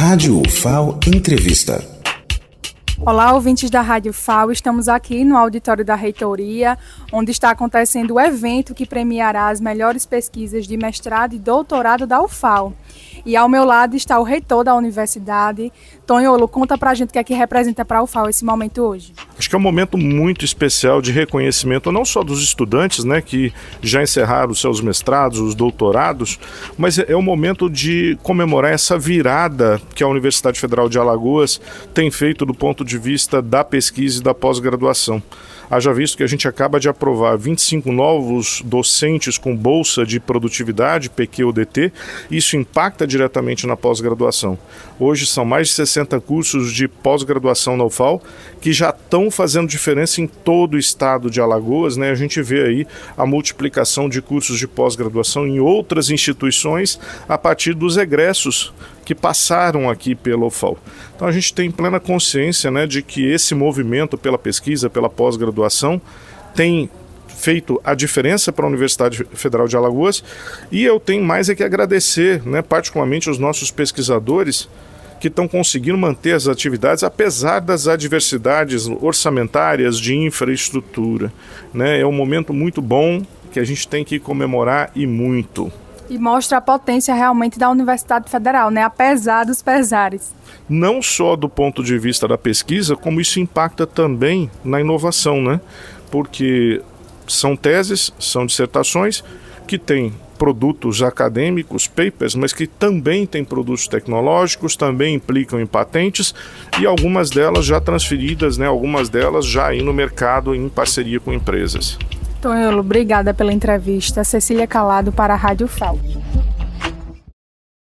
Rádio UFAO Entrevista. Olá, ouvintes da Rádio UFAO, estamos aqui no auditório da Reitoria, onde está acontecendo o evento que premiará as melhores pesquisas de mestrado e doutorado da UFAO. E ao meu lado está o reitor da universidade. Tonholo, conta pra gente o que é que representa para a UFAO esse momento hoje. Acho que é um momento muito especial de reconhecimento, não só dos estudantes, que já encerraram os seus mestrados, os doutorados, mas é um momento de comemorar essa virada que a Universidade Federal de Alagoas tem feito do ponto de vista da pesquisa e da pós-graduação. Haja visto que a gente acaba de aprovar 25 novos docentes com bolsa de produtividade, PQUDT, isso impacta diretamente na pós-graduação. Hoje são mais de 60 cursos de pós-graduação na UFAO que já estão fazendo diferença em todo o estado de Alagoas, A gente vê aí a multiplicação de cursos de pós-graduação em outras instituições a partir dos egressos que passaram aqui pela UFAO. Então a gente tem plena consciência de que esse movimento pela pesquisa, pela pós-graduação, tem feito a diferença para a Universidade Federal de Alagoas, e eu tenho mais que agradecer, particularmente os nossos pesquisadores que estão conseguindo manter as atividades apesar das adversidades orçamentárias de infraestrutura. É um momento muito bom que a gente tem que comemorar e muito. E mostra a potência realmente da Universidade Federal, apesar dos pesares. Não só do ponto de vista da pesquisa, como isso impacta também na inovação, Porque são teses, são dissertações que têm produtos acadêmicos, papers, mas que também têm produtos tecnológicos, também implicam em patentes e algumas delas já transferidas, algumas delas já aí no mercado em parceria com empresas. Tonholo, obrigada pela entrevista. Cecília Calado para a Rádio UFAO.